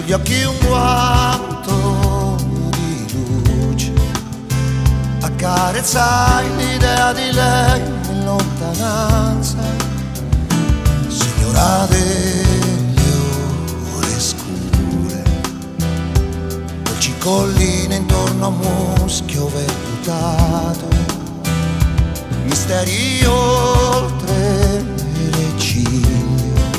sugli occhi un guanto di luce, accarezzai l'idea di lei in lontananza, signora delle ore scure, dolci colline intorno a muschio vellutato, misteri oltre